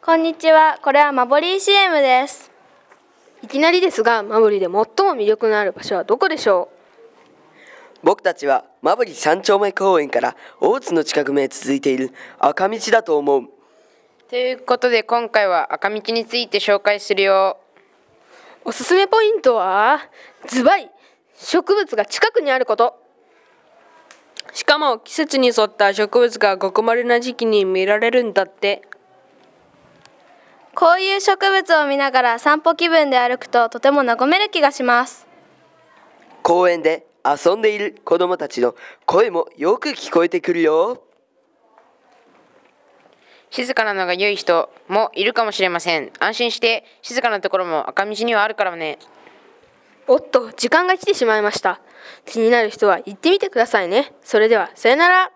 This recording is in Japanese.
こんにちは。これはマボリー CM です。 いきなりですが、マボリで最も魅力のある場所はどこでしょう？僕たちはマボリ三丁目公園から大津の近くへ続いている赤道だと思う。 ということで今回は赤道について紹介するよ。 おすすめポイントはズバリ植物が近くにあること。 しかも季節に沿った植物がごくまれな時期に見られるんだって。 こういう植物を見ながら散歩気分で歩くととても和める気がします。 公園で遊んでいる子どもたちの声もよく聞こえてくるよ。 静かなのが良い人もいるかもしれません。安心して静かなところも赤道にはあるからね。 おっと、時間が来てしまいました。気になる人は行ってみてくださいね。それではさよなら。